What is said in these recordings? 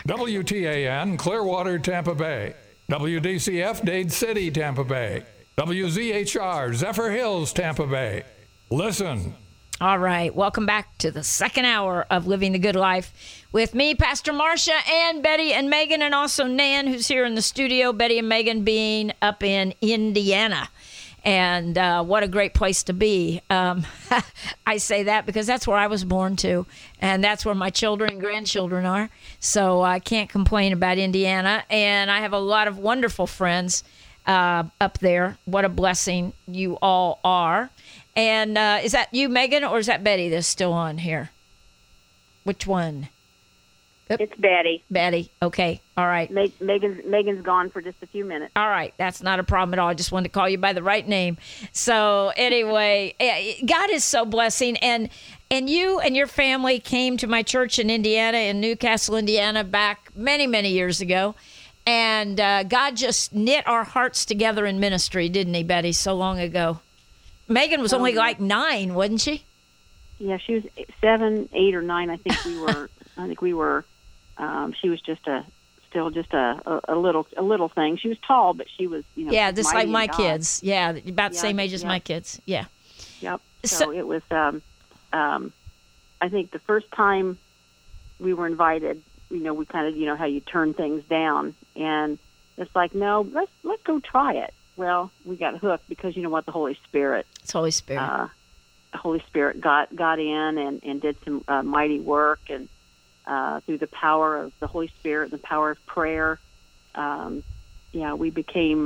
WTAN, Clearwater, Tampa Bay. WDCF, Dade City, Tampa Bay. WZHR, Zephyr Hills, Tampa Bay. Listen. All right. Welcome back to the second hour of Living the Good Life with me, Pastor Marcia, and Betty and Megan, and also Nan, who's here in the studio. Betty and Megan being up in Indiana. And what a great place to be. I say that because that's where I was born to, and that's where my children and grandchildren are. So I can't complain about Indiana. And I have a lot of wonderful friends up there. What a blessing you all are. And is that you, Megan, or is that Betty that's still on here? Which one? It's Betty. Betty. Okay. All right. Megan's gone for just a few minutes. All right. That's not a problem at all. I just wanted to call you by the right name. So anyway, God is so blessing. And you and your family came to my church in Indiana, in Newcastle, Indiana, back many, many years ago. And God just knit our hearts together in ministry, didn't he, Betty, so long ago? Megan was only like 9, wasn't she? Yeah, she was 7, 8, or 9. I think we were. She was still just a little thing. She was tall, but she was, yeah, just like my kids. Yeah, about the same age as my kids. Yeah. Yep. So it was. I think the first time we were invited, we kind of, how you turn things down, and it's like, no, let's go try it. Well, we got hooked because the Holy Spirit. It's Holy Spirit. The Holy Spirit got in and did some mighty work, and through the power of the Holy Spirit and the power of prayer, we became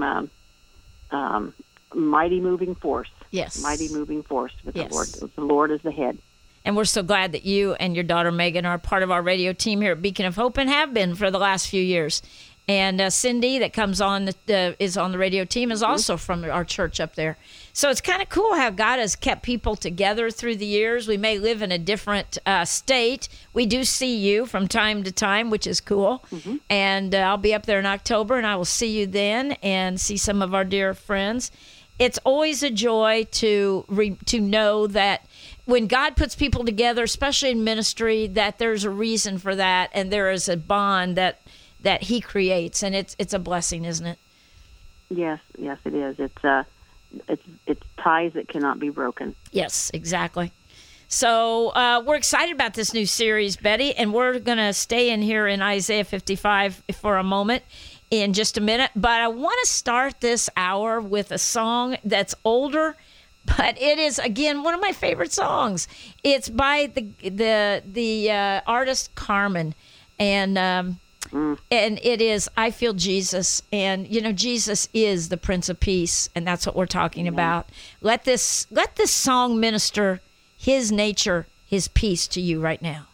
mighty moving force. Yes. Mighty moving force with the Lord. The Lord is the head. And we're so glad that you and your daughter Megan are part of our radio team here at Beacon of Hope and have been for the last few years. And Cindy, that comes on, is on the radio team, is also from our church up there. So it's kind of cool how God has kept people together through the years. We may live in a different state. We do see you from time to time, which is cool. Mm-hmm. And I'll be up there in October, and I will see you then and see some of our dear friends. It's always a joy to know that when God puts people together, especially in ministry, that there's a reason for that, and there is a bond that he creates, and it's a blessing, isn't it? Yes, it is. It's ties that cannot be broken. Yes, exactly. So we're excited about this new series, Betty, and we're going to stay in here in Isaiah 55 for a moment in just a minute. But I want to start this hour with a song that's older, but it is, again, one of my favorite songs. It's by the artist Carmen, and it is, I Feel Jesus. And, Jesus is the Prince of Peace, and that's what we're talking about. Let this song minister his nature, his peace to you right now.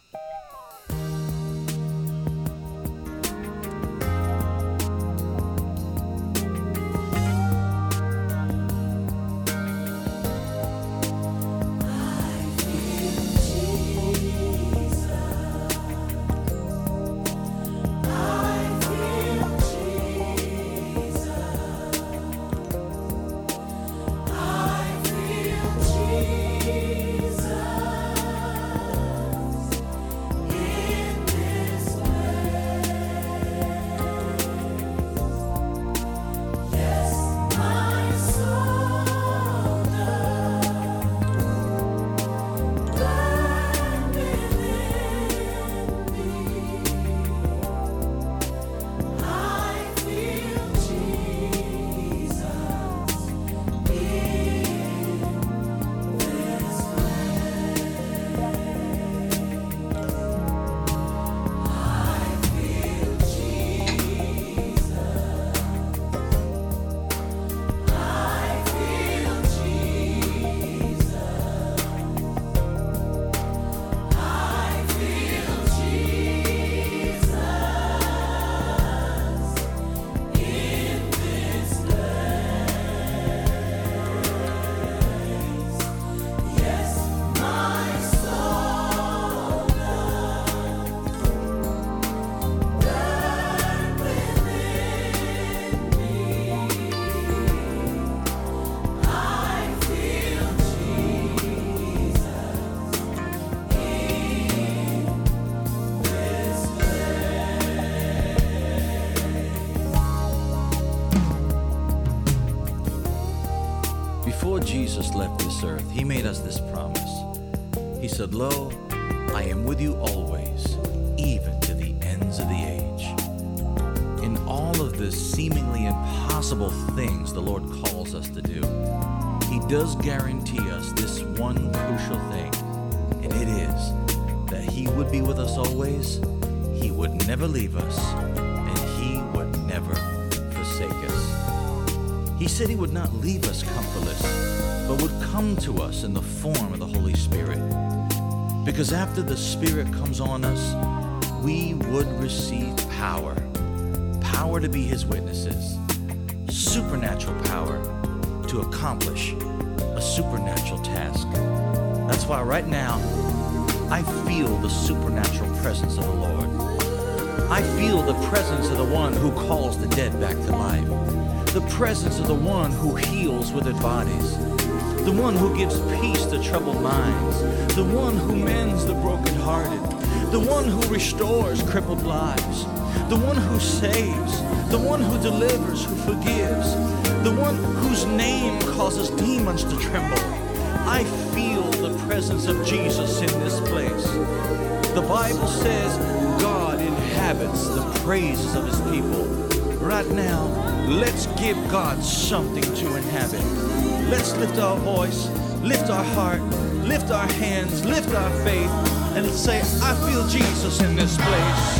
Jesus left this earth, he made us this promise. He said, "Lo, I am with you always, even to the ends of the age." In all of the seemingly impossible things the Lord calls us to do, he does guarantee us this one crucial thing, and it is that he would be with us always, he would never leave us, and he would never forsake us. He said he would not leave us comfortless, but would come to us in the form of the Holy Spirit. Because after the Spirit comes on us, we would receive power. Power to be his witnesses. Supernatural power to accomplish a supernatural task. That's why right now, I feel the supernatural presence of the Lord. I feel the presence of the one who calls the dead back to life. The presence of the one who heals withered bodies. The one who gives peace to troubled minds. The one who mends the brokenhearted. The one who restores crippled lives. The one who saves. The one who delivers, who forgives. The one whose name causes demons to tremble. I feel the presence of Jesus in this place. The Bible says God inhabits the praises of his people. Right now, let's give God something to inhabit. Let's lift our voice, lift our heart, lift our hands, lift our faith, and let's say, I feel Jesus in this place.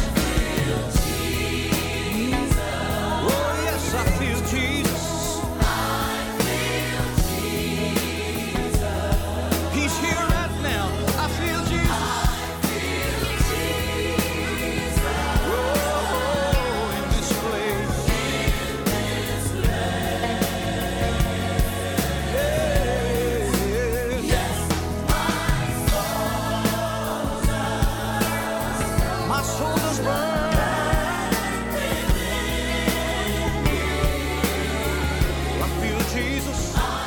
Oh yes, I feel Jesus. He's here right now. I feel Jesus. Oh, in this place. My soul is burned. I feel Jesus.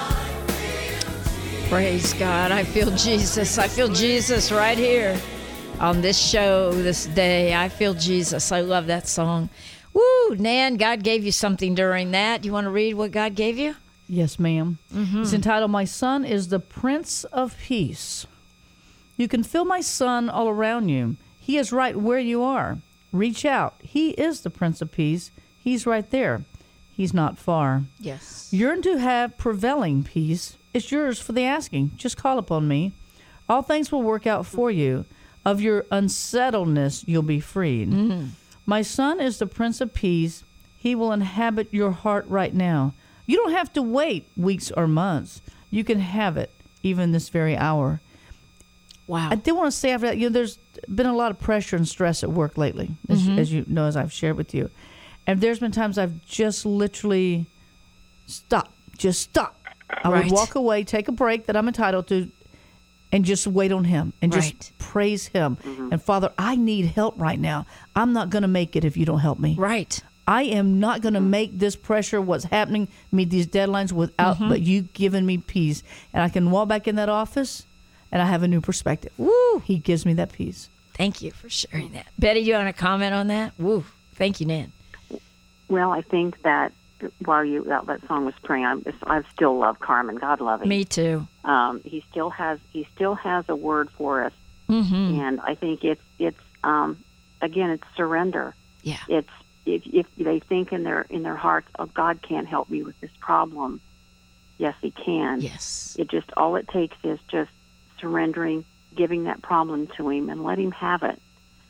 Praise God. I feel Jesus. I feel Jesus right here on this show this day. I feel Jesus. I love that song. Woo, Nan, God gave you something during that. You want to read what God gave you? Yes, ma'am. It's entitled, My Son is the Prince of Peace. You can feel my son all around you. He is right where you are. Reach out. He is the Prince of Peace. He's right there. He's not far. Yes. Yearn to have prevailing peace. It's yours for the asking. Just call upon me. All things will work out for you. Of your unsettledness, you'll be freed. My son is the Prince of Peace. He will inhabit your heart right now. You don't have to wait weeks or months. You can have it even this very hour. Wow. I did want to say after that, there's been a lot of pressure and stress at work lately, as you know, as I've shared with you. And there's been times I've just literally stopped. I would walk away, take a break that I'm entitled to, and just wait on him and just praise him. And Father, I need help right now. I'm not going to make it if you don't help me. Right. I am not going to make this pressure, what's happening, meet these deadlines without but you giving me peace. And I can walk back in that office and I have a new perspective. Woo! He gives me that peace. Thank you for sharing that. Betty, you want to comment on that? Woo. Thank you, Nan. Well, I think that while that song was playing, I still love Carmen. God love him. Me too. He still has a word for us, and I think it's again, it's surrender. Yeah. It's if they think in their hearts, oh, God can't help me with this problem. Yes, He can. Yes. All it takes is just surrendering, giving that problem to Him, and let Him have it.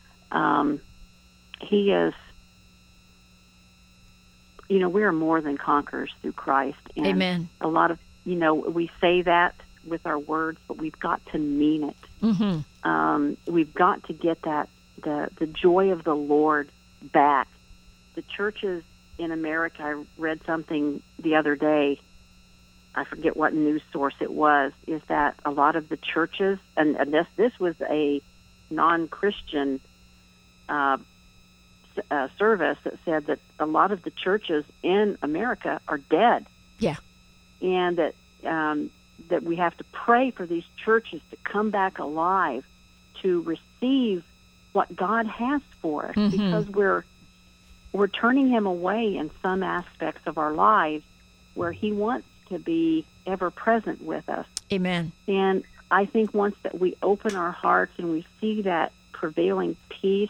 He is. We are more than conquerors through Christ. And Amen. A lot of, we say that with our words, but we've got to mean it. We've got to get that, the joy of the Lord back. The churches in America, I read something the other day, I forget what news source it was, is that a lot of the churches, and this was a non-Christian service that said that a lot of the churches in America are dead. Yeah. And that we have to pray for these churches to come back alive, to receive what God has for us, because we're turning Him away in some aspects of our lives where He wants to be ever present with us. Amen. And I think once that we open our hearts and we see that prevailing peace,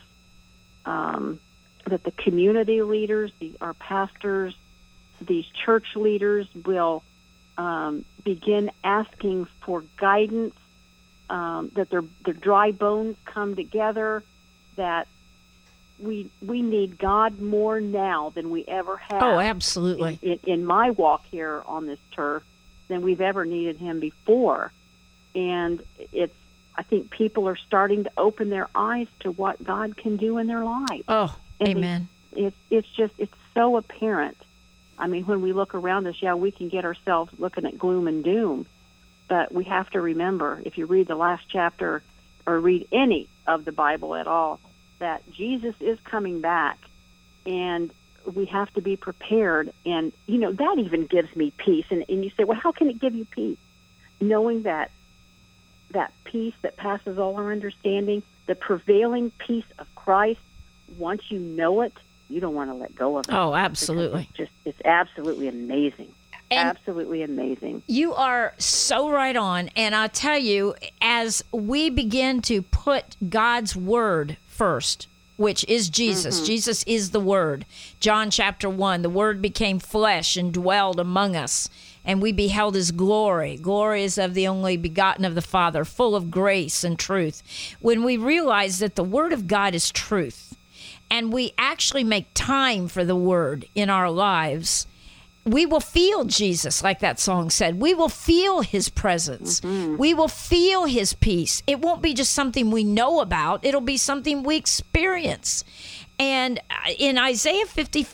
that the community leaders, our pastors, these church leaders will begin asking for guidance, that their dry bones come together, that we need God more now than we ever have. Oh, absolutely. In my walk here on this turf than we've ever needed him before. And I think people are starting to open their eyes to what God can do in their lives. Oh, and amen. It's so apparent. I mean, when we look around us, we can get ourselves looking at gloom and doom. But we have to remember, if you read the last chapter or read any of the Bible at all, that Jesus is coming back, and we have to be prepared. And, that even gives me peace. And you say, well, how can it give you peace? Knowing that peace that passes all our understanding, the prevailing peace of Christ, once you know it, you don't want to let go of it. Oh, absolutely. It's absolutely amazing. And absolutely amazing. You are so right on. And I'll tell you, as we begin to put God's word first, which is Jesus. Jesus is the Word. John chapter 1, the Word became flesh and dwelled among us, and we beheld his glory. Glory is of the only begotten of the Father, full of grace and truth. When we realize that the Word of God is truth, and we actually make time for the Word in our lives, we will feel Jesus, like that song said. We will feel his presence. We will feel his peace. It won't be just something we know about. It'll be something we experience. And in Isaiah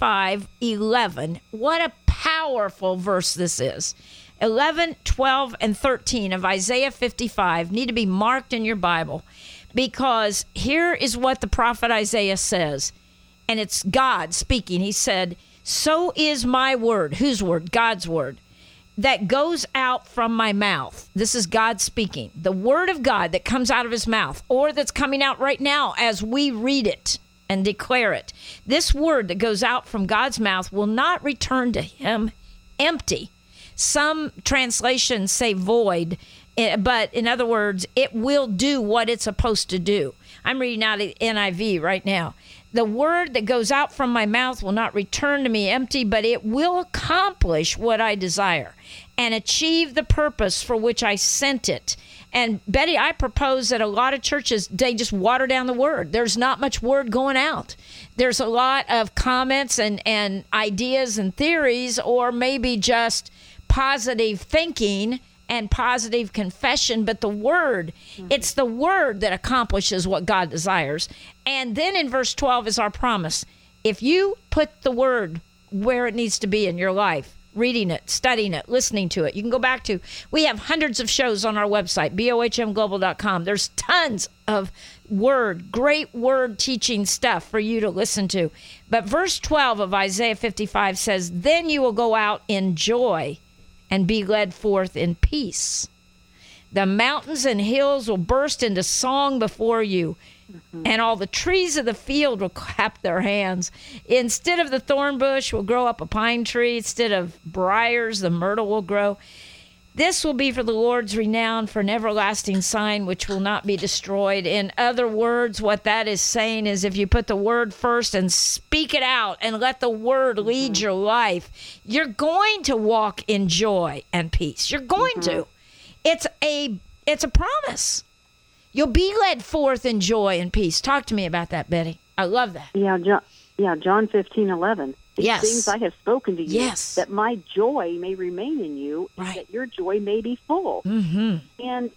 55:11, what a powerful verse this is. 11, 12, and 13 of Isaiah 55 need to be marked in your Bible, because here is what the prophet Isaiah says. And it's God speaking. He said, "So is my word," whose word? God's word, "that goes out from my mouth." This is God speaking. The word of God that comes out of his mouth, or that's coming out right now as we read it and declare it. This word that goes out from God's mouth will not return to him empty. Some translations say void, but in other words, it will do what it's supposed to do. I'm reading out of NIV right now. "The word that goes out from my mouth will not return to me empty, but it will accomplish what I desire and achieve the purpose for which I sent it." And Betty, I propose that a lot of churches, they just water down the word. There's not much word going out. There's a lot of comments and ideas and theories, or maybe just positive thinking and positive confession, but the word, it's the word that accomplishes what God desires. And then in verse 12 is our promise. If you put the word where it needs to be in your life, reading it, studying it, listening to it, you can go back to, we have hundreds of shows on our website, bohmglobal.com. There's tons of great word teaching stuff for you to listen to. But verse 12 of Isaiah 55 says, "Then you will go out in joy and be led forth in peace. The mountains and hills will burst into song before you, and all the trees of the field will clap their hands. Instead of the thorn bush will grow up a pine tree. Instead of briars, the myrtle will grow. This will be for the Lord's renown, for an everlasting sign which will not be destroyed." In other words, what that is saying is, if you put the word first and speak it out and let the word lead your life, you're going to walk in joy and peace. You're going to. It's a promise. You'll be led forth in joy and peace. Talk to me about that, Betty. I love that. John 15:11. These Yes. things I have spoken to you, Yes. that my joy may remain in you, and that your joy may be full. And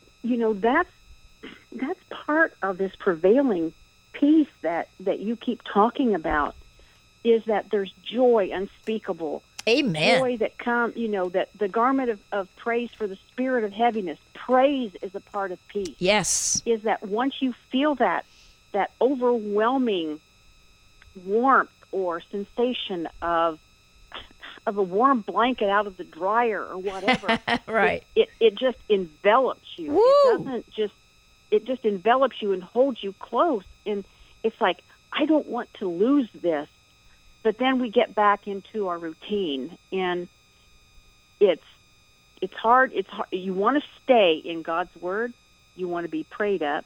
that's part of this prevailing peace that you keep talking about, is that there's joy unspeakable. Amen. Joy that comes, that the garment of praise for the spirit of heaviness. Praise is a part of peace. Yes. Is that once you feel that overwhelming warmth or sensation of a warm blanket out of the dryer or whatever, right? It just envelops you. Woo! It just envelops you and holds you close, and it's like, I don't want to lose this. But then we get back into our routine, and it's it's hard. You want to stay in God's Word. You want to be prayed up.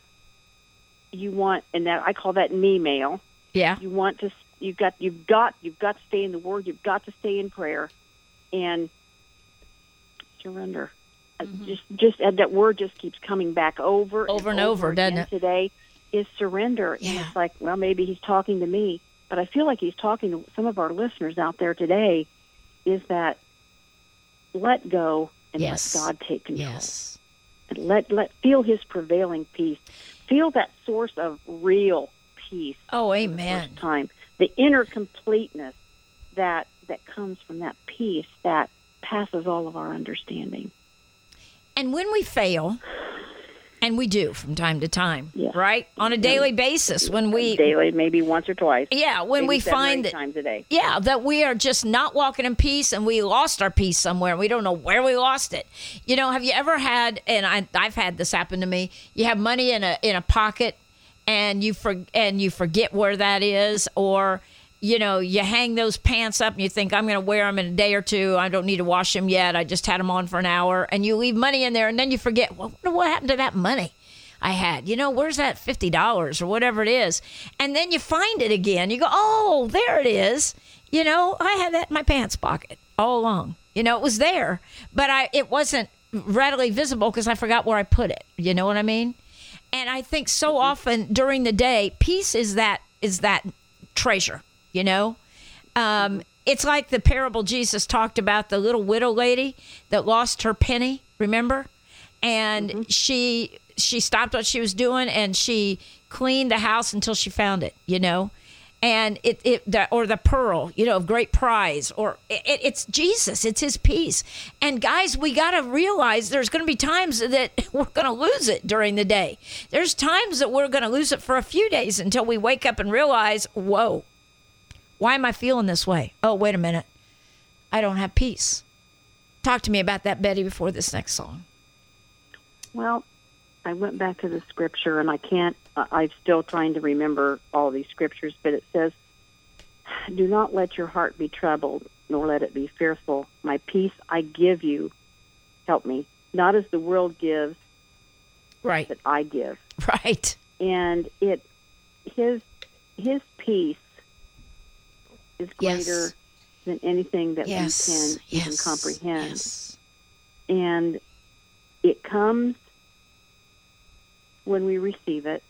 You want, and that I call that me mail. Yeah. You want to. You've got to stay in the Word. You've got to stay in prayer, and surrender. Just that word just keeps coming back over and over, doesn't it? Today is surrender. Yeah. And it's like, well, maybe he's talking to me, but I feel like he's talking to some of our listeners out there today. Is that let go and let God take control. Yes. And let feel His prevailing peace. Feel that source of real peace. Oh, amen. For the first time, the inner completeness that comes from that peace that passes all of our understanding. And when we fail, and we do from time to time, Yeah. right? On a daily basis, when we daily, maybe once or twice. Yeah, when maybe we 7 or 8 find that times a day. Yeah, that we are just not walking in peace and we lost our peace somewhere and we don't know where we lost it. You know, have you ever had, and I've had this happen to me, you have money in a pocket and you forget where that is, or you know, you hang those pants up and you think, I'm going to wear them in a day or two. I don't need to wash them yet. I just had them on for an hour. And you leave money in there and then you forget, well, what happened to that money I had? You know, where's that $50 or whatever it is? And then you find it again. You go, oh, there it is. You know, I had that in my pants pocket all along. You know, it was there, but it wasn't readily visible because I forgot where I put it. You know what I mean? And I think so often during the day, peace is that treasure. You know, it's like the parable Jesus talked about, the little widow lady that lost her penny, remember? And she stopped what she was doing and she cleaned the house until she found it, you know? And or the pearl, you know, of great prize, or it's Jesus, it's his peace. And guys, we got to realize there's going to be times that we're going to lose it during the day. There's times that we're going to lose it for a few days until we wake up and realize, whoa. Why am I feeling this way? Oh, wait a minute. I don't have peace. Talk to me about that, Betty, before this next song. Well, I went back to the scripture, and I'm still trying to remember all these scriptures, but it says, do not let your heart be troubled, nor let it be fearful. My peace I give you, help me, not as the world gives, right, but I give. Right. And his peace is greater than anything that we can even comprehend. Yes. And it comes when we receive it.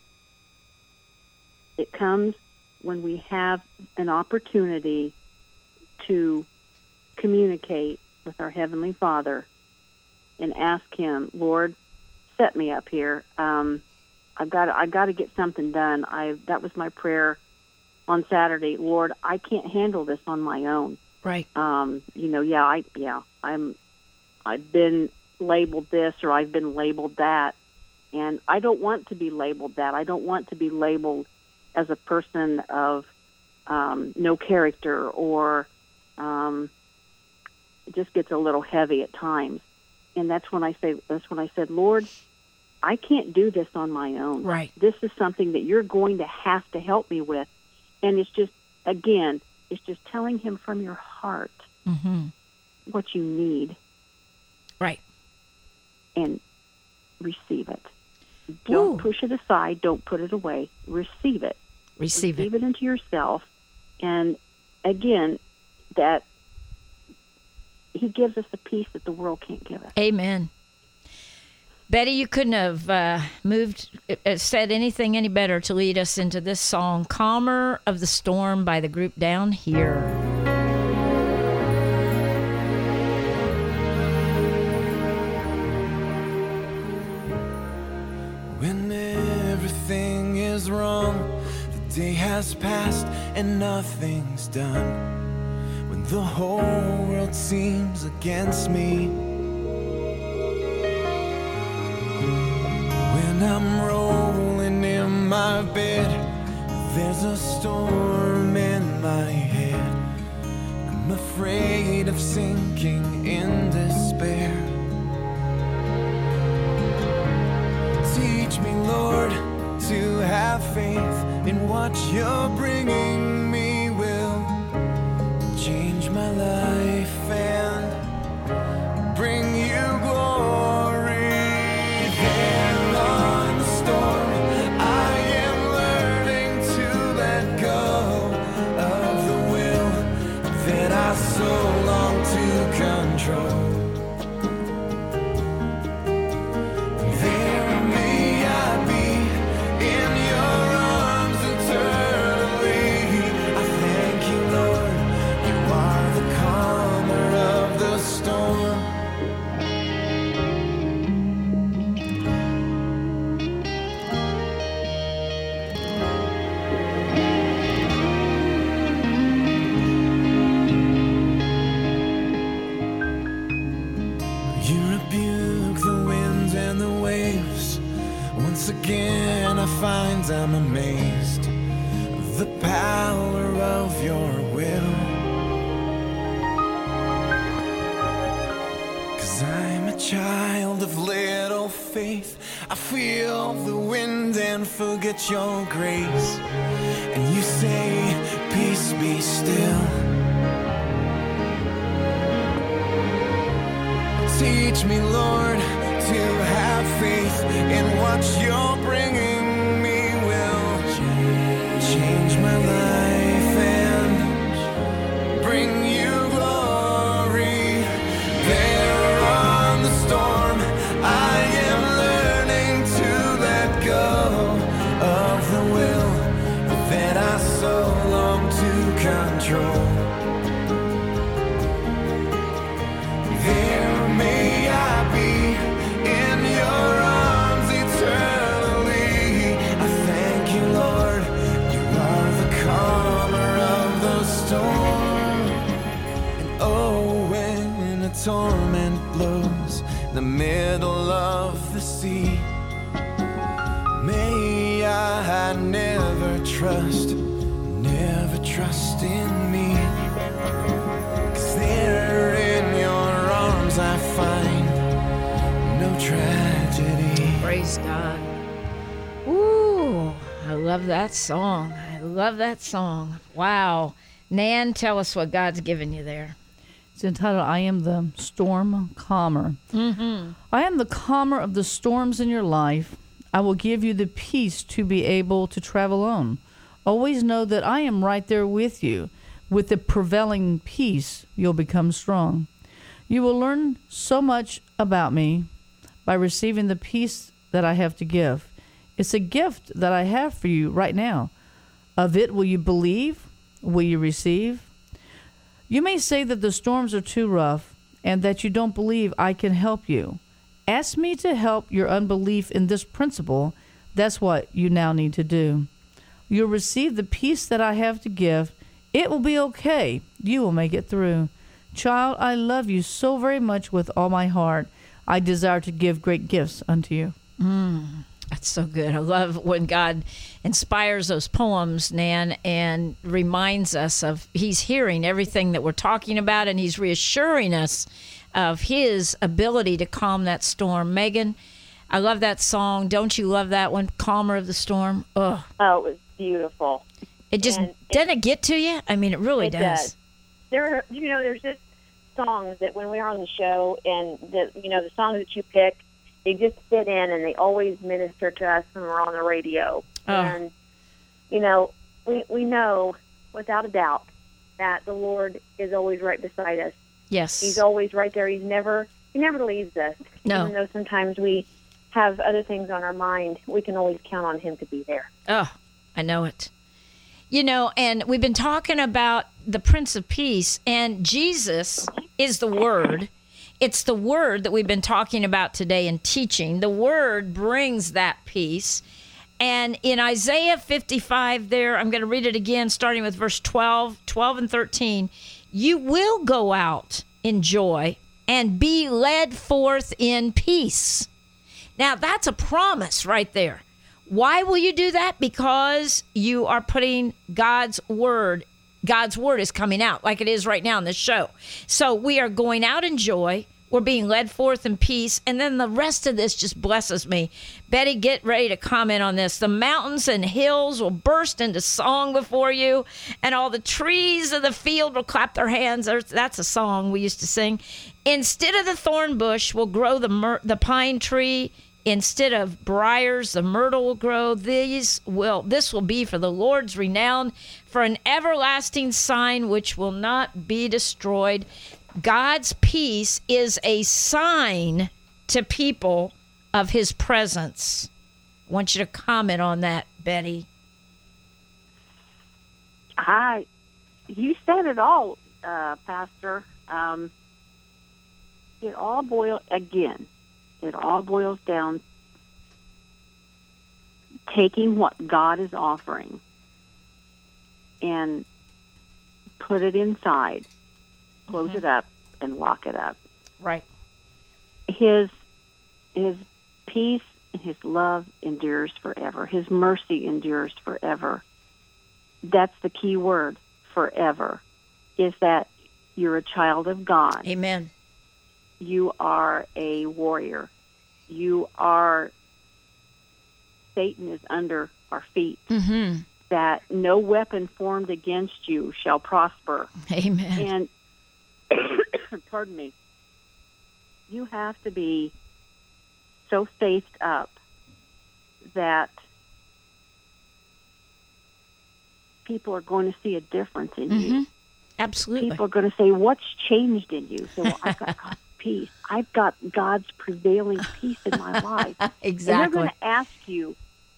It comes when we have an opportunity to communicate with our Heavenly Father and ask Him, Lord, set me up here. I've got to get something done. That was my prayer on Saturday. Lord, I can't handle this on my own. Right. You know, I've been labeled this or I've been labeled that, and I don't want to be labeled that. I don't want to be labeled as a person of no character, or it just gets a little heavy at times. And that's when I said, Lord, I can't do this on my own. Right. This is something that you're going to have to help me with. And it's just telling Him from your heart what you need. Right. And receive it. Don't push it aside. Don't put it away. Receive it. Receive it into yourself. And again, that He gives us a peace that the world can't give us. Amen. Betty, you couldn't have said anything any better to lead us into this song, Calmer of the Storm by the group Down Here. When everything is wrong, the day has passed and nothing's done. When the whole world seems against me, when I'm rolling in my bed, there's a storm in my head. I'm afraid of sinking in despair. Teach me, Lord, to have faith in what you're bringing me will change my life and bring you 'Cause I'm a child of little faith. I feel the wind and forget your grace. And you say, peace be still. Teach me, Lord, to have faith in what you're bringing me will change my life and bring you glory. There on the storm, I am learning to let go of the will that I so long to control. There may I be in your arms eternally. I thank you, Lord, you are the calmer of the storm. And oh, when a torment blows in the middle of the sea, may I never trust in me. 'Cause there in your arms I find no tragedy. Praise God. Ooh, I love that song. I love that song. Wow. Nan, tell us what God's given you there. It's entitled, I Am the Storm Calmer. Mm-hmm. I am the calmer of the storms in your life. I will give you the peace to be able to travel on. Always know that I am right there with you. With the prevailing peace, you'll become strong. You will learn so much about me by receiving the peace that I have to give. It's a gift that I have for you right now. Of it, will you believe? Will you receive? You may say that the storms are too rough and that you don't believe I can help you. Ask me to help your unbelief in this principle. That's what you now need to do. You'll receive the peace that I have to give. It will be okay. You will make it through. Child, I love you so very much with all my heart. I desire to give great gifts unto you. That's so good. I love when God inspires those poems, Nan, and reminds us of He's hearing everything that we're talking about, and He's reassuring us of His ability to calm that storm. Megan, I love that song. Don't you love that one, Calmer of the Storm? Oh, it was beautiful. It just doesn't it get to you? I mean, it really does. There's just songs that when we're on the show, and the songs that you pick, they just fit in, and they always minister to us when we're on the radio. Oh. And we know without a doubt that the Lord is always right beside us. Yes, He's always right there. He never leaves us. No. Even though sometimes we have other things on our mind, we can always count on Him to be there. Oh, I know it. And we've been talking about the Prince of Peace, and Jesus is the Word. It's the Word that we've been talking about today and teaching. The Word brings that peace. And in Isaiah 55 there, I'm going to read it again, starting with verse 12 and 13. You will go out in joy and be led forth in peace. Now, that's a promise right there. Why will you do that? Because you are putting God's word. God's word is coming out like it is right now in this show. So we are going out in joy. We're being led forth in peace. And then the rest of this just blesses me. Betty, get ready to comment on this. The mountains and hills will burst into song before you, and all the trees of the field will clap their hands. That's a song we used to sing. Instead of the thorn bush will grow the pine tree. Instead of briars, the myrtle will grow. This will be for the Lord's renown, for an everlasting sign which will not be destroyed. God's peace is a sign to people of His presence. I want you to comment on that, Betty. You said it all, Pastor. It all boils down taking what God is offering and put it inside, close it up, and lock it up. Right. His peace and His love endures forever. His mercy endures forever. That's the key word, forever, is that you're a child of God. Amen. you are a warrior. Satan is under our feet. Mm-hmm. That no weapon formed against you shall prosper. Amen. And, pardon me, you have to be so faithed up that people are going to see a difference in you. Absolutely. People are going to say, what's changed in you? So I've got God's peace. I've got God's prevailing peace in my life. Exactly. And they're going to ask you,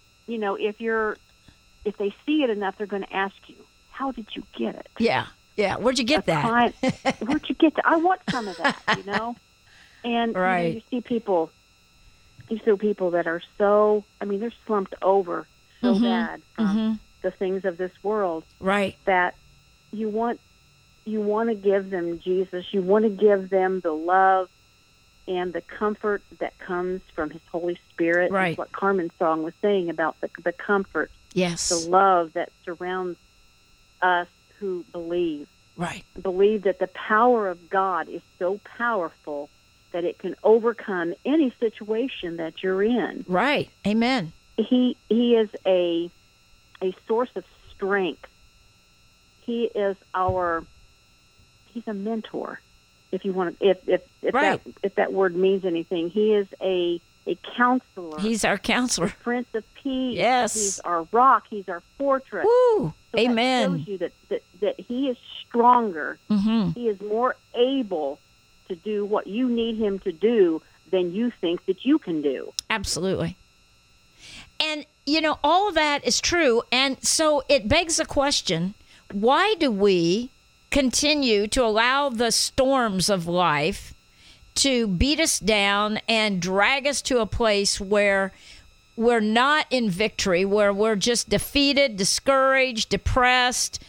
if they see it enough, they're going to ask you, how did you get it? Yeah. Where'd you get that? Where'd you get that? I want some of that, And right. You see people that are so, they're slumped over so bad from the things of this world. Right. That you want to give them Jesus. You want to give them the love and the comfort that comes from His Holy Spirit. Right. That's what Carmen's song was saying about the comfort. Yes. The love that surrounds us who believe. Right. Believe that the power of God is so powerful that it can overcome any situation that you're in. Right. Amen. He is a source of strength. He's a mentor. If you want to, if that word means anything, He is a counselor. He's our counselor. The Prince of Peace. Yes. He's our rock. He's our fortress. Woo. So Amen. That shows you that He is stronger. Mm-hmm. He is more able to do what you need Him to do than you think that you can do. Absolutely. And, all of that is true. And so it begs a question, why do we continue to allow the storms of life to beat us down and drag us to a place where we're not in victory, where we're just defeated, discouraged, depressed,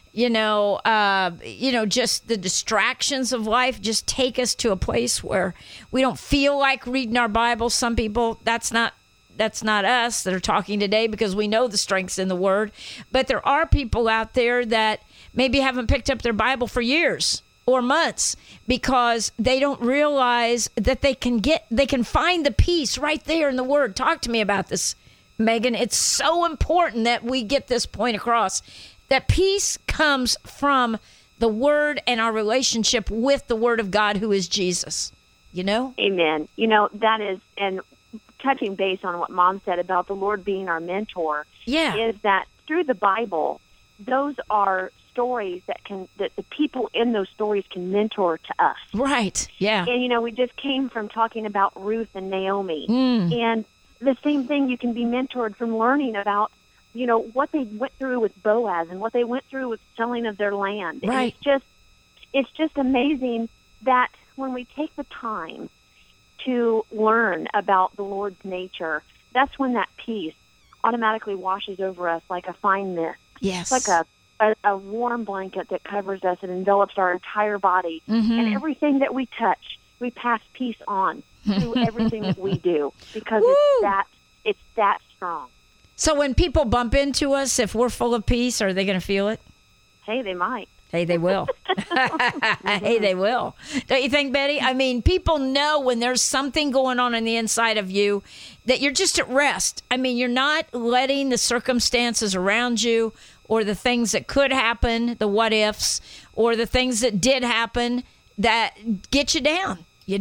just the distractions of life just take us to a place where we don't feel like reading our Bible. Some people, that's not us that are talking today, because we know the strength's in the Word. But there are people out there that maybe haven't picked up their Bible for years or months because they don't realize that they can find the peace right there in the Word. Talk to me about this, Megan. It's so important that we get this point across, that peace comes from the Word and our relationship with the Word of God, who is Jesus. Amen. That is, and touching base on what Mom said about the Lord being our mentor, is that through the Bible, those are stories that the people in those stories can mentor to us. Right. Yeah. And we just came from talking about Ruth and Naomi, and the same thing. You can be mentored from learning about what they went through with Boaz and what they went through with selling of their land. Right. And it's just amazing that when we take the time to learn about the Lord's nature, that's when that peace automatically washes over us like a fine mist. Yes. It's like a warm blanket that covers us and envelops our entire body. And everything that we touch, we pass peace on through everything that we do, because it's that strong. So when people bump into us, if we're full of peace, are they going to feel it? Hey, they might. Hey, they will. Hey, they will. Don't you think, Betty? People know when there's something going on the inside of you that you're just at rest. You're not letting the circumstances around you or the things that could happen, the what ifs, or the things that did happen that get you down,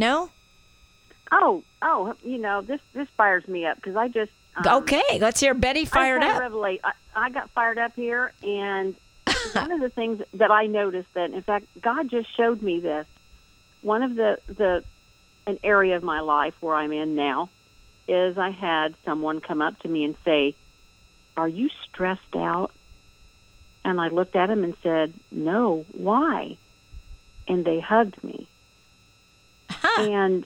Oh, this fires me up, because I just... okay, let's hear Betty fired up. I got fired up here, and one of the things that I noticed that, in fact, God just showed me this. One of an area of my life where I'm in now is I had someone come up to me and say, "Are you stressed out?" And I looked at him and said, "No, why?" And they hugged me. And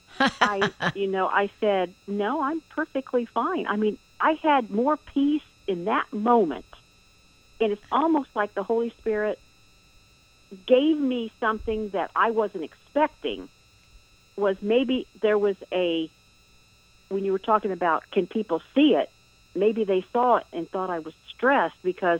I said, "No, I'm perfectly fine." I had more peace in that moment. And it's almost like the Holy Spirit gave me something that I wasn't expecting. Was maybe there was when you were talking about can people see it, maybe they saw it and thought I was stressed, because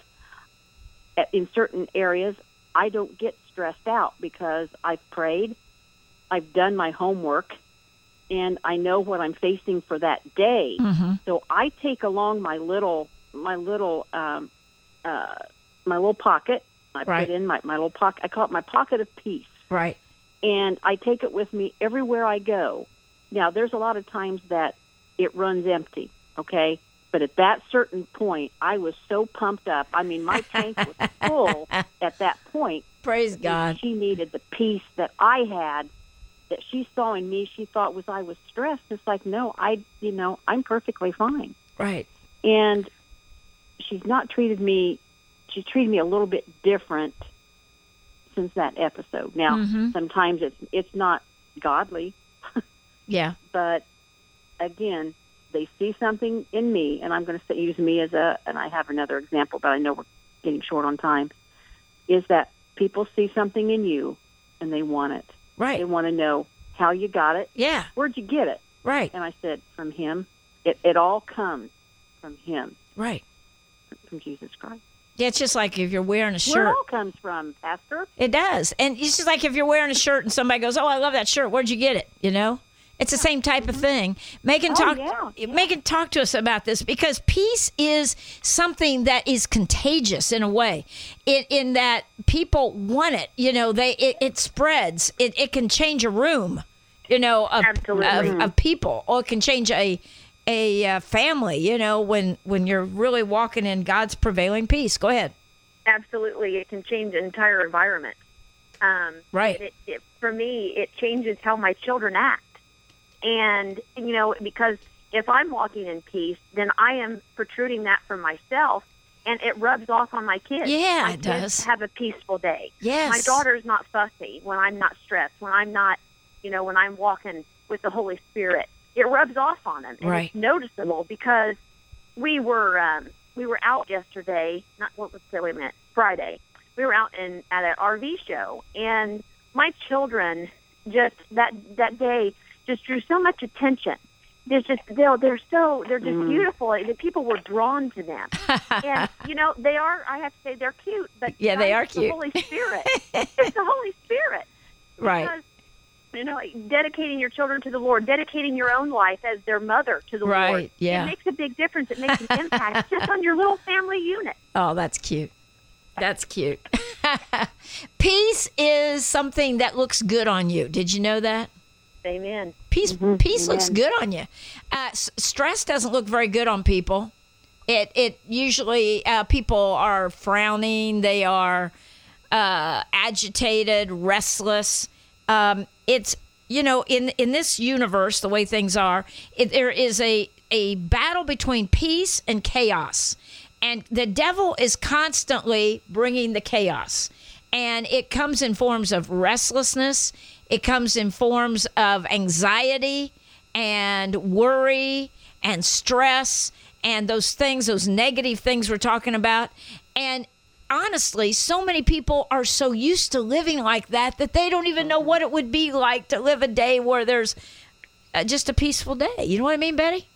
in certain areas I don't get stressed out because I've prayed I've done my homework, and I know what I'm facing for that day. Mm-hmm. So I take along my little pocket. I Right. put in my little pocket. I call it my pocket of peace. Right. And I take it with me everywhere I go. Now, there's a lot of times that it runs empty, okay? But at that certain point, I was so pumped up. I mean, my tank was full at that point. Praise God. She needed the peace that I had, that she saw in me. She thought I was stressed. It's like, no, I'm perfectly fine. Right. And she's treated me a little bit different since that episode. Now, Mm-hmm. sometimes it's not godly, Yeah. but again, they see something in me, and I'm going to use me and I have another example, but I know we're getting short on time, is that people see something in you, and they want it. Right. They want to know how you got it. Yeah. Where'd you get it? Right. And I said, from him. It all comes from him, Right. from Jesus Christ. Yeah, it's just like if you're wearing a Where shirt. it all comes from, Pastor. It does. And it's just like if you're wearing a shirt and somebody goes, "Oh, I love that shirt. Where'd you get it?" You know? It's the same type of thing. Megan, talk to us about this, because peace is something that is contagious in a way, in that people want it. You know, it spreads. It can change a room, you know, of people, or it can change a family. You know, when you're really walking in God's prevailing peace. Go ahead. Absolutely, it can change an entire environment. Right. For me, it changes how my children act. And, you know, because if I'm walking in peace, then I am protruding that from myself, and it rubs off on my kids. Yeah, my it kids does. have a peaceful day. Yes. My daughter's not fussy when I'm not stressed, when I'm not, when I'm walking with the Holy Spirit. It rubs off on them. And Right. It's noticeable, because we were out yesterday, Friday. We were out at an RV show, and my children just that day just drew so much attention. They're just beautiful. The people were drawn to them, and they are. I have to say they're cute, but yeah, they are cute. The Holy Spirit. It's the Holy Spirit, Right. Because, dedicating your children to the Lord, dedicating your own life as their mother to the Lord. Right. Yeah. It makes a big difference. It makes an impact just on your little family unit. Oh, that's cute. That's cute. Peace is something that looks good on you. Did you know that? Amen. Peace Amen. looks good on you. Stress doesn't look very good on people. It usually people are frowning. They are agitated, restless. It's in this universe, the way things are, there is a battle between peace and chaos. And the devil is constantly bringing the chaos. And it comes in forms of restlessness. It comes in forms of anxiety and worry and stress and those things, those negative things we're talking about. And honestly, so many people are so used to living like that they don't even know what it would be like to live a day where there's just a peaceful day. You know what I mean, Betty?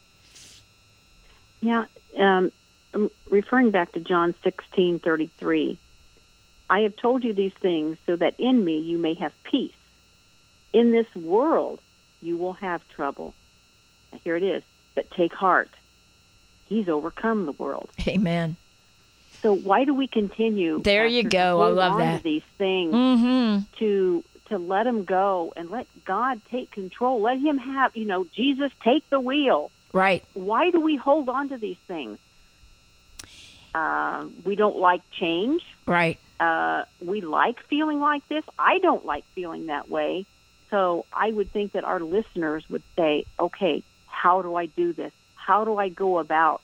Yeah. Referring back to John 16:33, I have told you these things so that in me you may have peace. In this world you will have trouble. Now, here it is. But take heart. He's overcome the world. Amen. So why do we continue? There you Pastor, go. to I hold love on that. to these things, to let them go and let God take control. Let Him have, Jesus take the wheel. Right. Why do we hold on to these things? We don't like change. Right. We like feeling like this. I don't like feeling that way. So I would think that our listeners would say, okay, how do I do this? How do I go about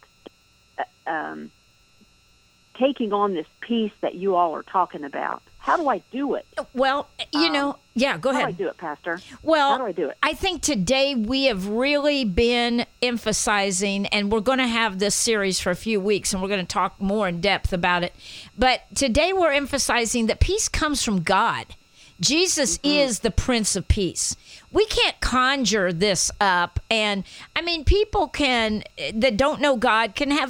taking on this peace that you all are talking about? How do I do it? Well, go ahead. How do I do it, Pastor? Well, how do I do it? I think today we have really been emphasizing, and we're going to have this series for a few weeks, and we're going to talk more in depth about it. But today we're emphasizing that peace comes from God. Jesus is the Prince of Peace. We can't conjure this up. And, I mean, people that don't know God can have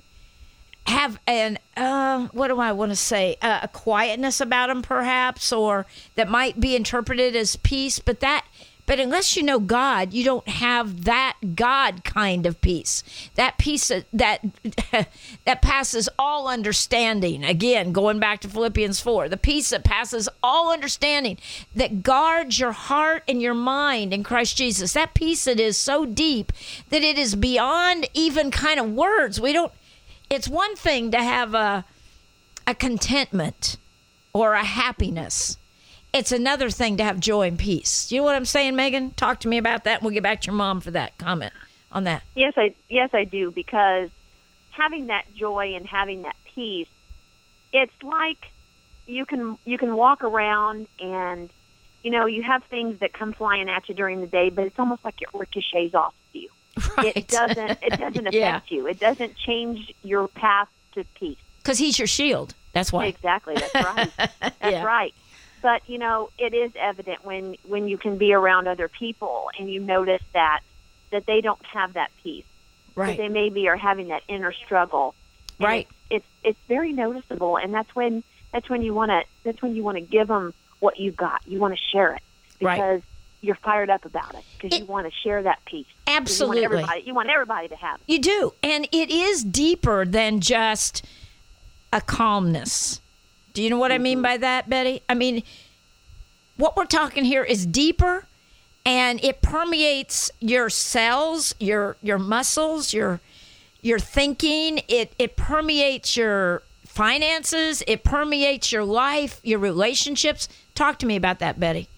an what do I want to say, a quietness about them perhaps, or that might be interpreted as peace, but that But unless you know God, you don't have that God kind of peace. That peace that passes all understanding. Again, going back to Philippians 4, the peace that passes all understanding, that guards your heart and your mind in Christ Jesus. That peace that is so deep that it is beyond even kind of words. It's one thing to have a contentment or a happiness. It's another thing to have joy and peace. You know what I'm saying, Megan? Talk to me about that, and we'll get back to your mom for that comment on that. Yes, I do, because having that joy and having that peace, it's like you can walk around and, you have things that come flying at you during the day, but it's almost like it ricochets off of you. Right. It doesn't affect you. It doesn't change your path to peace. Because he's your shield. That's why. Exactly. That's right. That's right. But, it is evident when you can be around other people and you notice that they don't have that peace. Right. That they maybe are having that inner struggle. And right. It's very noticeable, and that's when you want to give them what you got. You want to share it because you're fired up about it, because you want to share that peace. Absolutely. You want everybody to have it. You do. And it is deeper than just a calmness. Do you know what I mean by that, Betty? I mean, what we're talking here is deeper, and it permeates your cells, your muscles, your thinking. It permeates your finances. It permeates your life, your relationships. Talk to me about that, Betty.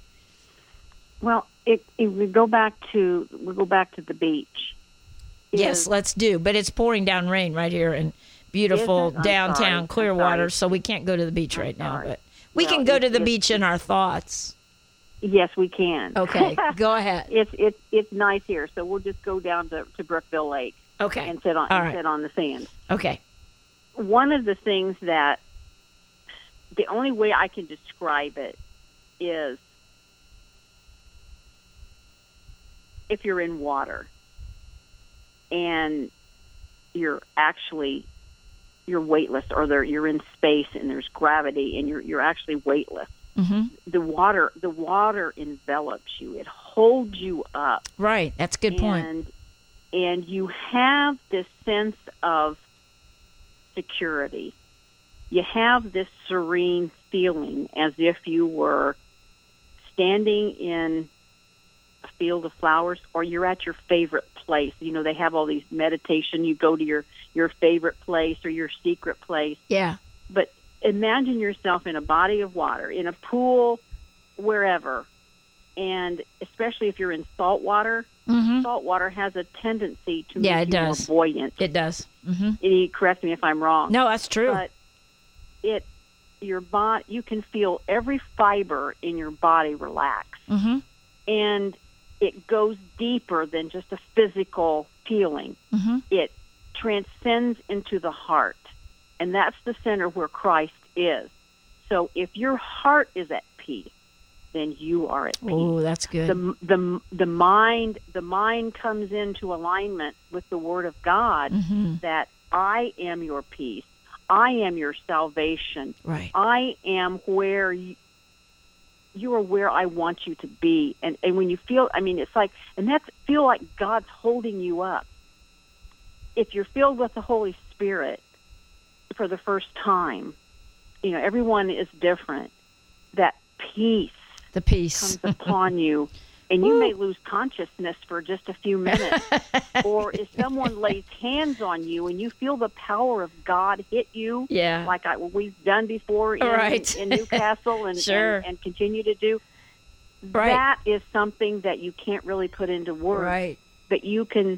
Well, we go back to the beach. Yes, let's do. But it's pouring down rain right here in beautiful downtown Clearwater, so we can't go to the beach right now. But we can go to the beach in our thoughts. Yes, we can. Okay, go ahead. It's nice here, so we'll just go down to Brookville Lake. Okay, and sit on the sand. Okay. One of the things that the only way I can describe it is if you're in water and you're weightless, or you're in space and there's gravity and you're actually weightless. Mm-hmm. The water envelops you. It holds you up. Right. That's a good point. And you have this sense of security. You have this serene feeling as if you were standing in a field of flowers, or you're at your favorite place. They have all these meditation. You go to your favorite place or your secret place. Yeah. But imagine yourself in a body of water, in a pool, wherever. And especially if you're in salt water, salt water has a tendency to make you more buoyant. It does. Mm-hmm. You correct me if I'm wrong. No, that's true. But your body, you can feel every fiber in your body relax. Mm-hmm. And it goes deeper than just a physical feeling. Mm-hmm. It transcends into the heart. And that's the center where Christ is. So if your heart is at peace, then you are at peace. Oh, that's good. The mind comes into alignment with the Word of God, that I am your peace. I am your salvation. Right. I am where you are, where I want you to be. And when you feel, it's like, and feel like God's holding you up. If you're filled with the Holy Spirit for the first time, everyone is different. That peace. The peace comes upon you, and you may lose consciousness for just a few minutes. Or if someone lays hands on you and you feel the power of God hit you, like we've done before in Newcastle and, sure. and continue to do, that is something that you can't really put into words. Right. But you can.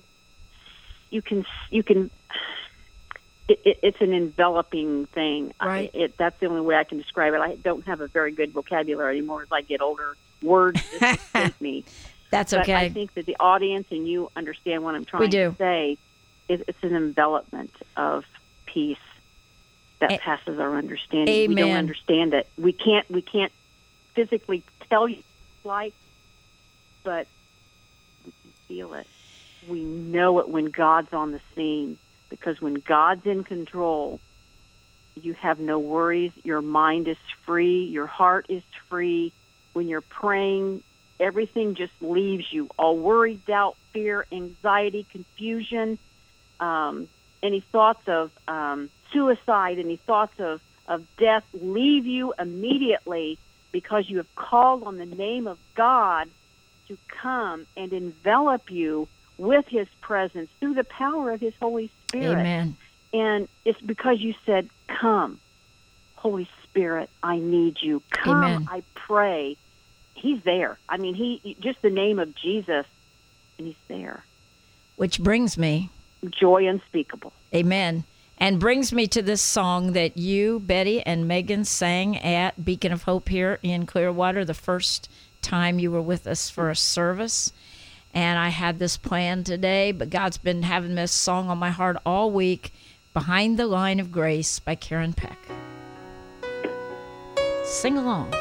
It's an enveloping thing. Right. That's the only way I can describe it. I don't have a very good vocabulary anymore as I get older. Words escape me. That's but okay. I think that the audience and you understand what I'm trying to say. It's an envelopment of peace that passes our understanding. Amen. We don't understand it. We can't physically tell you what it's like, but we can feel it. We know it when God's on the scene. Because when God's in control, you have no worries. Your mind is free. Your heart is free. When you're praying, everything just leaves you. All worry, doubt, fear, anxiety, confusion, any thoughts of suicide, any thoughts of death leave you immediately, because you have called on the name of God to come and envelop you with his presence through the power of his Holy Spirit. Amen. And it's because you said, come, Holy Spirit, I need you. Come, Amen. I pray. He's there. I mean, he just the name of Jesus, and he's there. Which brings me... joy unspeakable. Amen. And brings me to this song that you, Betty, and Megan sang at Beacon of Hope here in Clearwater the first time you were with us for a service. And I had this planned today, but God's been having this song on my heart all week, Behind the Line of Grace by Karen Peck. Sing along.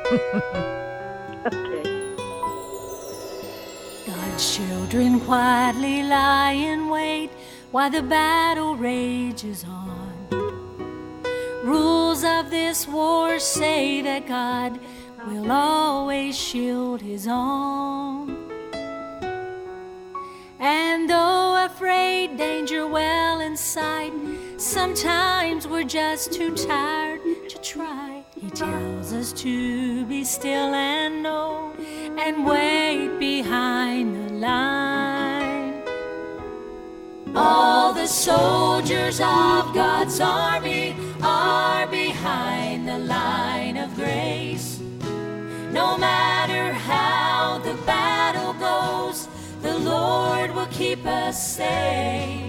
Okay. God's children quietly lie in wait while the battle rages on. Rules of this war say that God will always shield his own. And though afraid, danger well in sight, sometimes we're just too tired to try. He tells us to be still and know and wait behind the line. All the soldiers of God's army are behind the line of grace. No matter how the battle goes, the Lord will keep us safe.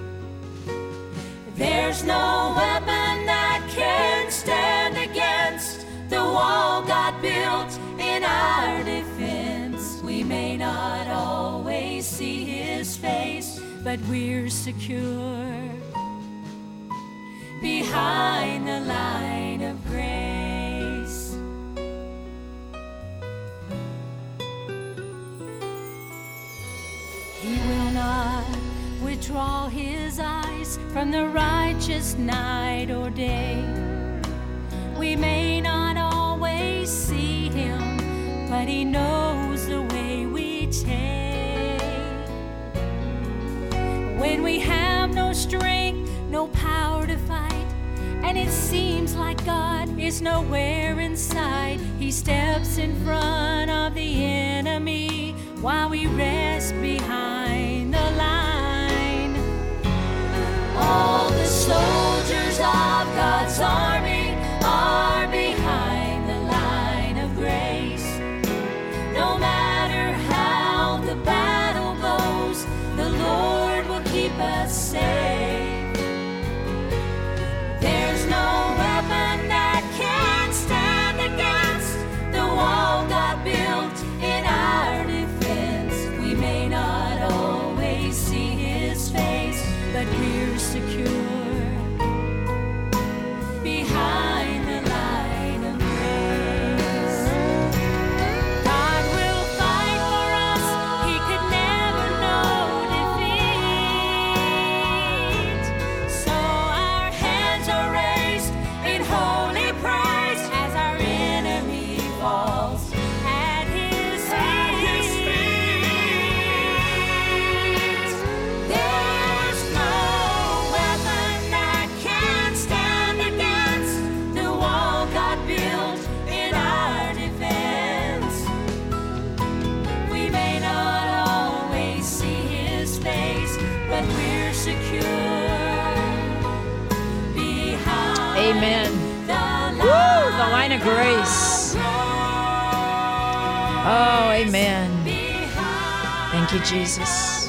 There's no weapon that can stand against the wall God built in our defense. We may not always see his face, but we're secure behind the line of grace. He will not withdraw his eyes from the righteous night or day. We may not always see him, but he knows the way we take. When we have no strength, no power to fight, and it seems like God is nowhere in sight, he steps in front of the enemy while we rest behind the line. All the soldiers of God's army are behind the line of grace. No matter how the battle goes, the Lord will keep us safe. There's no weapon that can stand against the wall God built in our defense. We may not always see his face, but we're secure behind the line of grace. God will fight for us. He could never know defeat. So our hands are raised in holy praise as our enemy falls at his feet. There's no weapon that can stand against the wall God built in our defense. We may not always see his face, but we're secure behind Amen. Woo! The line of grace. Oh, amen. Thank you, Jesus.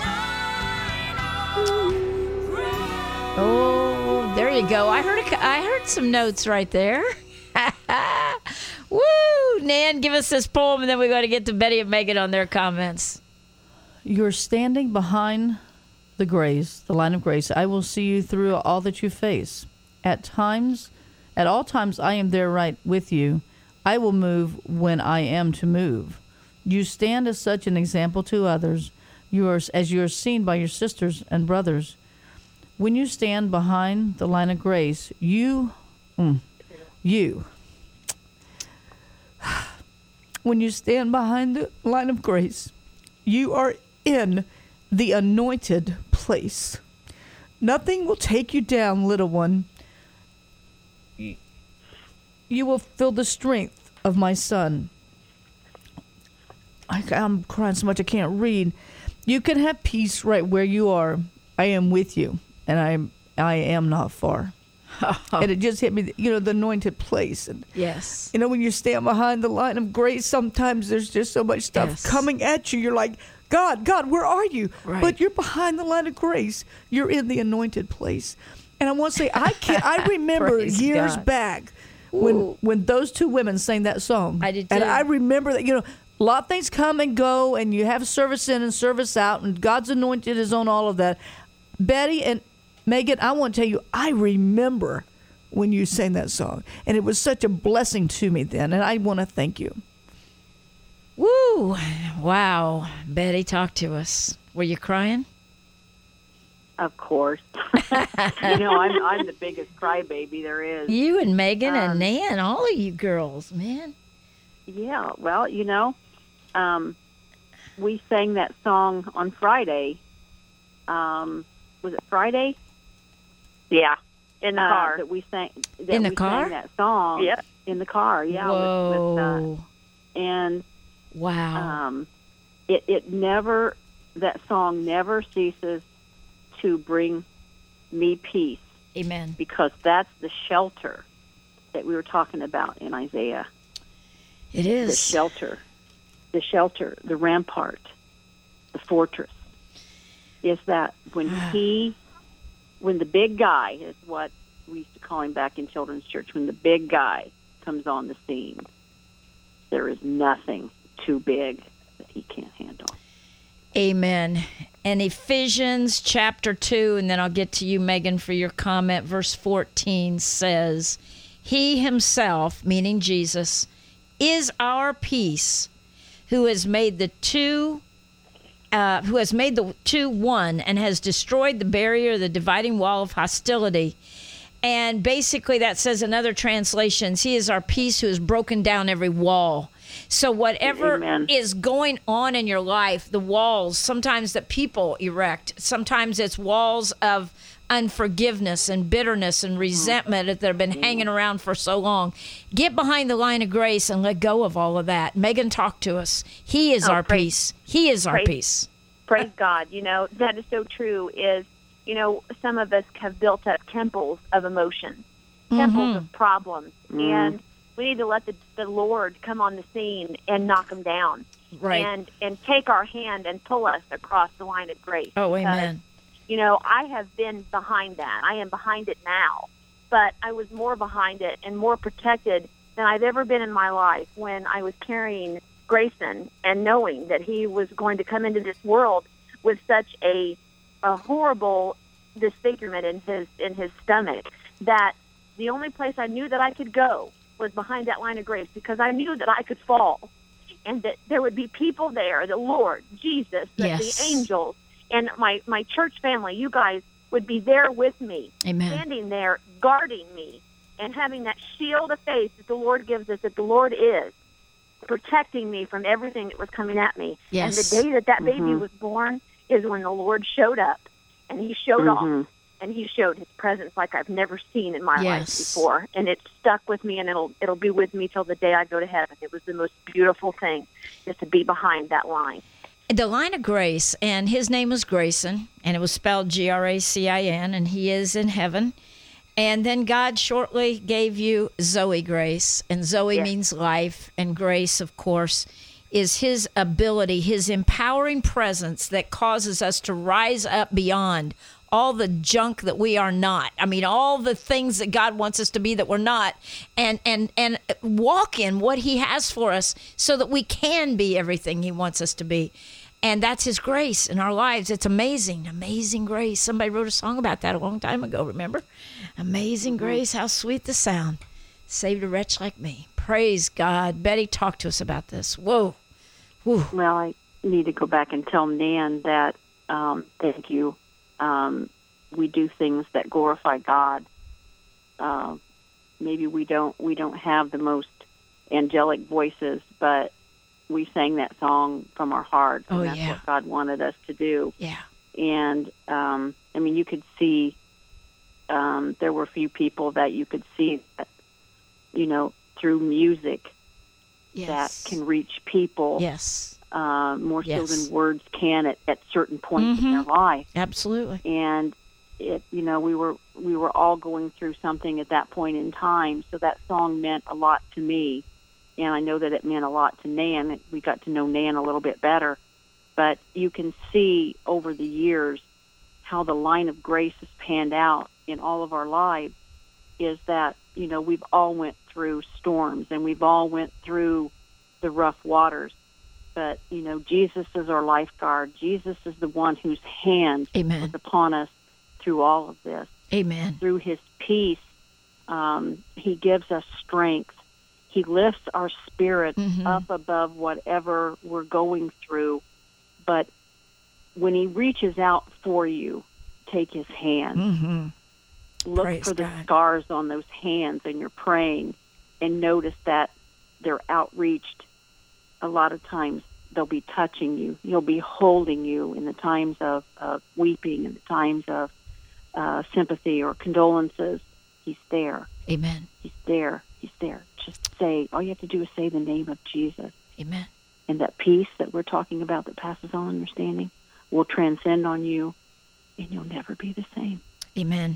Oh, there you go. I heard some notes right there. Woo! Nan, give us this poem, and then we're going to get to Betty and Megan on their comments. You're standing behind the grace, the line of grace. I will see you through all that you face. At all times, I am there right with you. I will move when I am to move. You stand as such an example to others, as you are seen by your sisters and brothers. When you stand behind the line of grace, When you stand behind the line of grace, you are in the anointed place. Nothing will take you down, little one. You will feel the strength of my son. I'm crying so much I can't read. You can have peace right where you are. I am with you, and I am not far. And it just hit me, the anointed place. And, yes. When you stand behind the line of grace, sometimes there's just so much stuff coming at you. You're like, God, where are you? Right. But you're behind the line of grace. You're in the anointed place. And I want to say, I remember years back when those two women sang that song. I did too. And I remember that, a lot of things come and go, and you have service in and service out, and God's anointed is on all of that. Betty and Megan, I want to tell you, I remember when you sang that song, and it was such a blessing to me then, and I want to thank you. Woo! Wow. Betty, talk to us. Were you crying? Of course. I'm the biggest crybaby there is. You and Megan and Nan, all of you girls, man. Yeah, well, we sang that song on Friday. Was it Friday? Yeah, in the car. That we sang. In the car? Sang that song. Yep. In the car. Yeah. Whoa. And wow. It never. That song never ceases to bring me peace. Amen. Because that's the shelter that we were talking about in Isaiah. It is the shelter, the rampart, the fortress. Is that when the big guy is what we used to call him back in children's church, when the big guy comes on the scene, there is nothing too big that he can't handle. Amen. And Ephesians chapter 2, and then I'll get to you, Megan, for your comment. Verse 14 says, He himself, meaning Jesus, is our peace, who has made the two one and has destroyed the barrier, the dividing wall of hostility. And basically that says in other translations, he is our peace who has broken down every wall. So whatever Amen. is going on in your life, the walls sometimes that people erect, sometimes it's walls of unforgiveness and bitterness and resentment that have been hanging around for so long. Get behind the line of grace and let go of all of that. Megan, talk to us. He is our peace. He is our peace. Praise God. That is so true. Some of us have built up temples of emotion, temples of problems, and we need to let the Lord come on the scene and knock them down, right? And take our hand and pull us across the line of grace. Oh, amen. I have been behind that. I am behind it now, but I was more behind it and more protected than I've ever been in my life when I was carrying Grayson and knowing that he was going to come into this world with such a horrible disfigurement in his stomach that the only place I knew that I could go was behind that line of grace, because I knew that I could fall and that there would be people there, the Lord, Jesus, yes. the angels, and my church family, you guys, would be there with me, Amen. Standing there, guarding me, and having that shield of faith that the Lord gives us, that the Lord is protecting me from everything that was coming at me. Yes. And the day that baby was born is when the Lord showed up, and he showed off, and he showed his presence like I've never seen in my life before. And it stuck with me, and it'll be with me till the day I go to heaven. It was the most beautiful thing, just to be behind that line. The line of grace, and his name was Grayson, and it was spelled Gracin, and he is in heaven. And then God shortly gave you Zoe Grace, and Zoe means life, and grace, of course, is his ability, his empowering presence that causes us to rise up beyond all the junk that we are not. I mean, all the things that God wants us to be that we're not, and walk in what he has for us so that we can be everything he wants us to be. And that's his grace in our lives. It's amazing, amazing grace. Somebody wrote a song about that a long time ago, remember? Amazing grace, how sweet the sound. Saved a wretch like me. Praise God. Betty, talk to us about this. Whoa. Whew. Well, I need to go back and tell Nan that thank you. We do things that glorify God. Maybe we don't have the most angelic voices, but we sang that song from our heart. And Oh, that's yeah. what God wanted us to do. Yeah. And, I mean, you could see there were a few people that you could see that, you know, through music Yes. that can reach people Yes. more Yes. so than words can at certain points in Mhm. their life. Absolutely. And it, you know, we were all going through something at that point in time. So that song meant a lot to me, and I know that it meant a lot to Nan. We got to know Nan a little bit better, but you can see over the years how the line of grace has panned out in all of our lives. Is that, you know, we've all went through storms and we've all went through the rough waters. But, you know, Jesus is our lifeguard. Jesus is the one whose hand Amen. was upon us through all of this. Amen. Through his peace, he gives us strength. He lifts our spirits Mhm. up above whatever we're going through. But when he reaches out for you, take his hand. Mm-hmm. Look Praise for the God. scars on those hands, and you're praying, and notice that they're outreached. A lot of times they'll be touching you. He'll be holding you in the times of weeping, in the times of sympathy or condolences. He's there. Amen. He's there. He's there. Just say, all you have to do is say the name of Jesus. Amen. And that peace that we're talking about that passes all understanding will transcend on you, and you'll never be the same. Amen.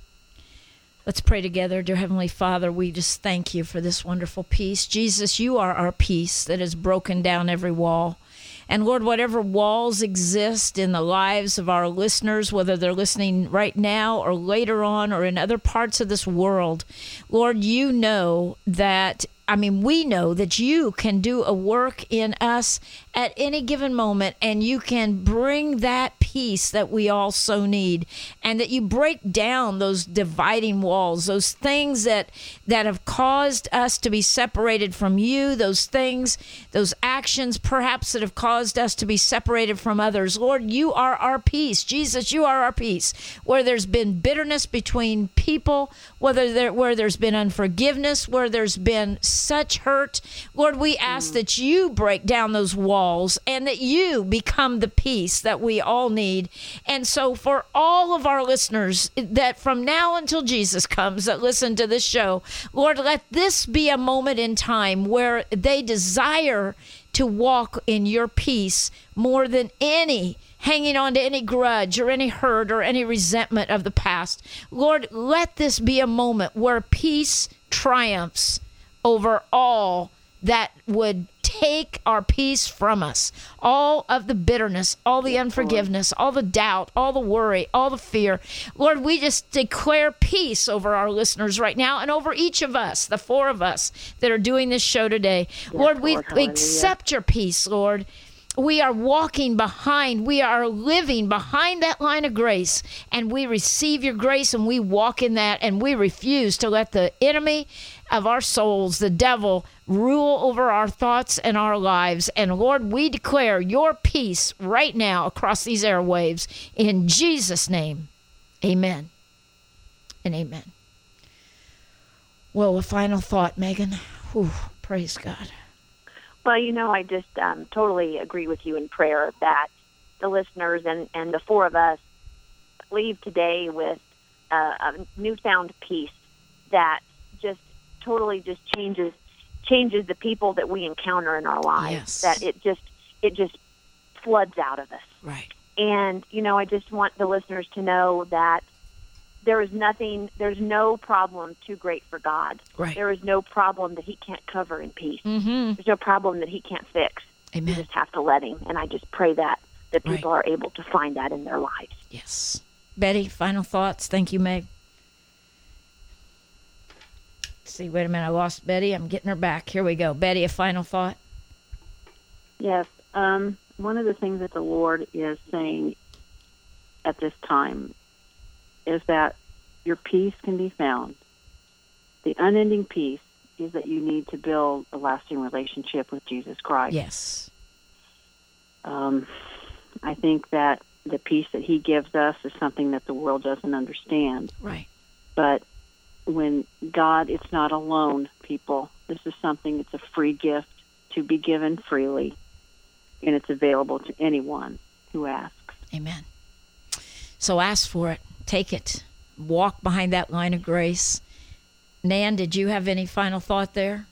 Let's pray together. Dear Heavenly Father, we just thank you for this wonderful peace. Jesus, you are our peace that has broken down every wall. And Lord, whatever walls exist in the lives of our listeners, whether they're listening right now or later on or in other parts of this world, Lord, you know that, we know that you can do a work in us at any given moment, and you can bring that peace that we all so need, and that you break down those dividing walls, those things that have caused us to be separated from you, those things, those actions perhaps that have caused us to be separated from others. Lord, you are our peace. Jesus, you are our peace. Where there's been bitterness between people, where there's been unforgiveness, where there's been such hurt, Lord, we ask that you break down those walls and that you become the peace that we all need. And so for all of our listeners that from now until Jesus comes that listen to this show, Lord, let this be a moment in time where they desire to walk in your peace more than any hanging on to any grudge or any hurt or any resentment of the past. Lord, let this be a moment where peace triumphs over all that would take our peace from us. All of the bitterness, all the unforgiveness, all the doubt, all the worry, all the fear. Lord, we just declare peace over our listeners right now and over each of us, the four of us that are doing this show today. Lord, we accept your peace, Lord. We are walking behind, we are living behind that line of grace, and we receive your grace and we walk in that, and we refuse to let the enemy of our souls, the devil, rule over our thoughts and our lives. And Lord, we declare your peace right now across these airwaves in Jesus' name. Amen and amen. Well, a final thought, Megan. Whew, praise God. Well, I just totally agree with you in prayer that the listeners and the four of us leave today with a newfound peace that just totally just changes the people that we encounter in our lives. Yes. That it just floods out of us. Right. And I just want the listeners to know that there's no problem too great for God. Right. There is no problem that he can't cover in peace. Mm-hmm. There's no problem that he can't fix. Amen. You just have to let him. And I just pray that people are able to find that in their lives. Yes. Betty, final thoughts. Thank you, Meg. Let's see, wait a minute. I lost Betty. I'm getting her back. Here we go. Betty, a final thought. Yes. One of the things that the Lord is saying at this time is that your peace can be found. The unending peace is that you need to build a lasting relationship with Jesus Christ. Yes. I think that the peace that he gives us is something that the world doesn't understand. Right. But when God, it's not alone, people. This is something, it's a free gift to be given freely, and it's available to anyone who asks. Amen. So ask for it. Take it. Walk behind that line of grace. Nan, did you have any final thought there?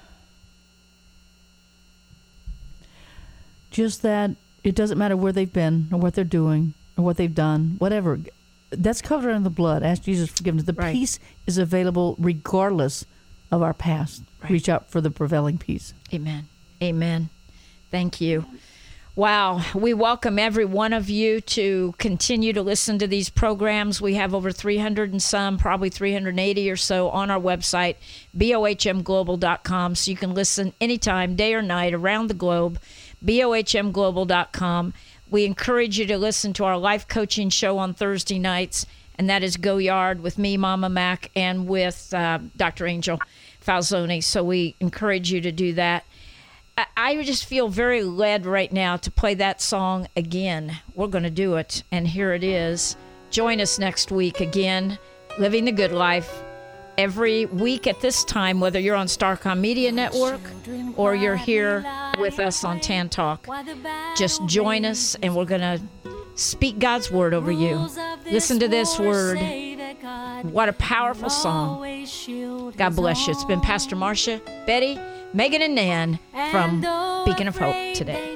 Just that it doesn't matter where they've been or what they're doing or what they've done, whatever. That's covered under the blood. Ask Jesus for forgiveness. The peace is available regardless of our past. Right. Reach out for the prevailing peace. Amen. Amen. Thank you. Wow. We welcome every one of you to continue to listen to these programs. We have over 300 and some, probably 380 or so on our website, bohmglobal.com, so you can listen anytime, day or night, around the globe, bohmglobal.com. We encourage you to listen to our life coaching show on Thursday nights, and that is Go Yard with me, Mama Mac, and with Dr. Angel Falzoni. So we encourage you to do that. I just feel very led right now to play that song again. We're going to do it, and here it is. Join us next week again, Living the Good Life. Every week at this time, whether you're on Starcom Media Network or you're here with us on Tan Talk, just join us and we're going to speak God's word over you. Listen to this word. What a powerful song. God bless you. It's been Pastor Marcia, Betty, Megan, and Nan from Beacon of Hope today.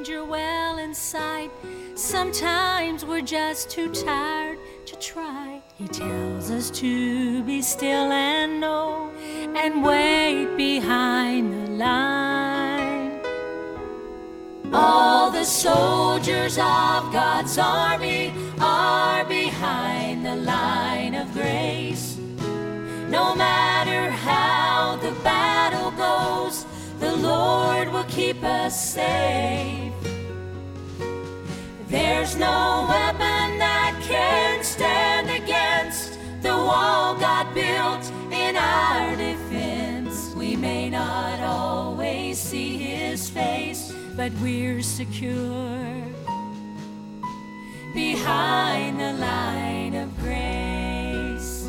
Sometimes we're just too tired to try. He tells us to be still and know and wait behind the line. All the soldiers of God's army are behind the line of grace. No matter how the battle goes, the Lord will keep us safe. There's no weapon that can stand against the wall God built in our defense. We may not always see His face, but we're secure behind the line of grace.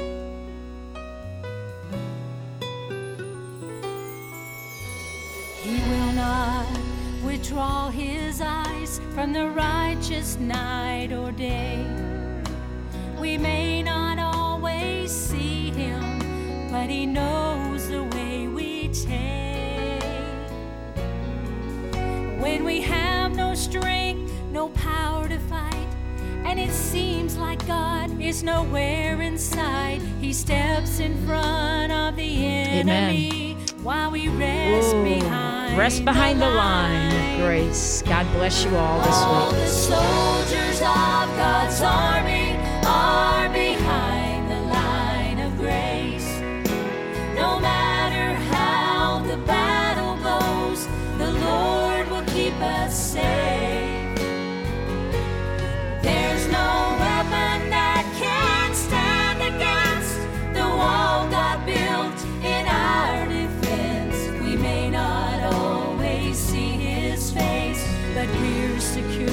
He will not withdraw His eyes from the righteous night or day. We may not always see Him, but He knows the way we take. When we have no strength, no power to fight, and it seems like God is nowhere in sight, He steps in front of the enemy. Amen. While we rest behind the line of grace. God bless you all this week. All the soldiers of God's army are behind the line of grace. No matter how the battle goes, the Lord will keep us safe. There's no weapon that can stand against the wall God built in our defense. We may not always see His face, but we're secure